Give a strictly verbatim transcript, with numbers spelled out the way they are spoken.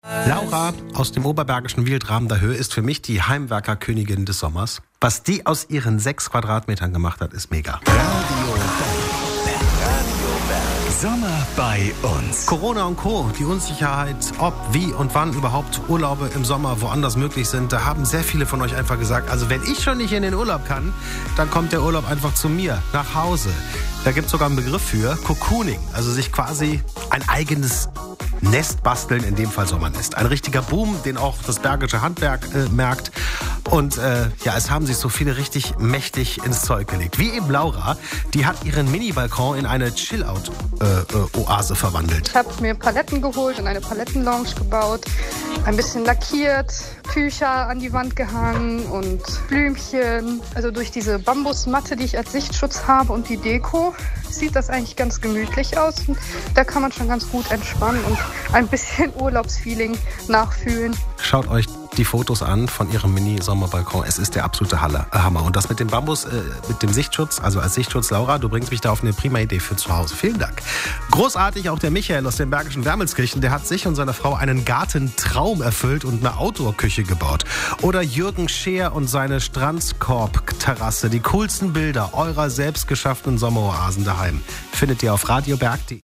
Laura aus dem oberbergischen Wildrahmen der Höhe ist für mich die Heimwerkerkönigin des Sommers. Was die aus ihren sechs Quadratmetern gemacht hat, ist mega. Radio Berg. Radio Berg. Sommer bei uns. Corona und Co., die Unsicherheit, ob, wie und wann überhaupt Urlaube im Sommer woanders möglich sind, da haben sehr viele von euch einfach gesagt, also wenn ich schon nicht in den Urlaub kann, dann kommt der Urlaub einfach zu mir, nach Hause. Da gibt es sogar einen Begriff für, Cocooning, also sich quasi ein eigenes Nest basteln, in dem Fall Sommernest. Ein richtiger Boom, den auch das bergische Handwerk äh, merkt. Und äh, ja, es haben sich so viele richtig mächtig ins Zeug gelegt. Wie eben Laura, die hat ihren Mini-Balkon in eine Chill-Out-Oase äh, äh, verwandelt. Ich habe mir Paletten geholt und eine Palettenlounge gebaut, ein bisschen lackiert, Tücher an die Wand gehangen und Blümchen. Also durch diese Bambusmatte, die ich als Sichtschutz habe und die Deko, sieht das eigentlich ganz gemütlich aus. Und da kann man schon ganz gut entspannen und ein bisschen Urlaubsfeeling nachfühlen. Schaut euch die Fotos an von ihrem Mini-Sommerbalkon. Es ist der absolute Halle, äh, Hammer. Und das mit dem Bambus, äh, mit dem Sichtschutz, also als Sichtschutz, Laura, du bringst mich da auf eine prima Idee für zu Hause. Vielen Dank. Großartig auch der Michael aus dem bergischen Wermelskirchen, der hat sich und seiner Frau einen Gartentraum erfüllt und eine Outdoor-Küche gebaut. Oder Jürgen Scheer und seine Strandkorb-Terrasse. Die coolsten Bilder eurer selbstgeschaffenen Sommeroasen daheim findet ihr auf radioberg punkt de.